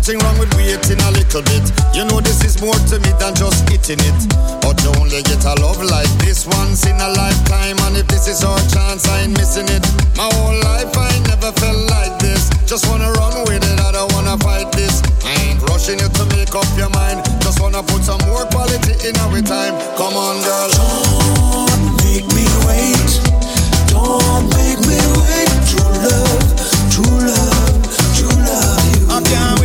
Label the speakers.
Speaker 1: nothing wrong with waiting a little bit. You know this is more to me than just hitting it. But you only get a love like this once in a lifetime. And if this is our